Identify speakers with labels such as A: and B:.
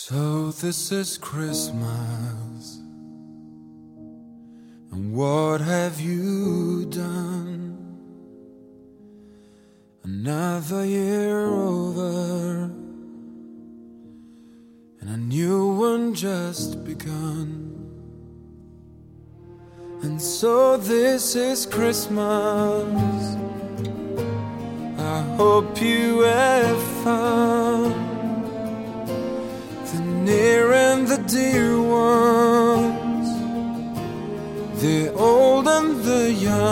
A: So this is Christmas, and what have you done? Another year over, and a new one just begun. And so this is Christmas, I hope you have found the near and the dear ones, the old and the young.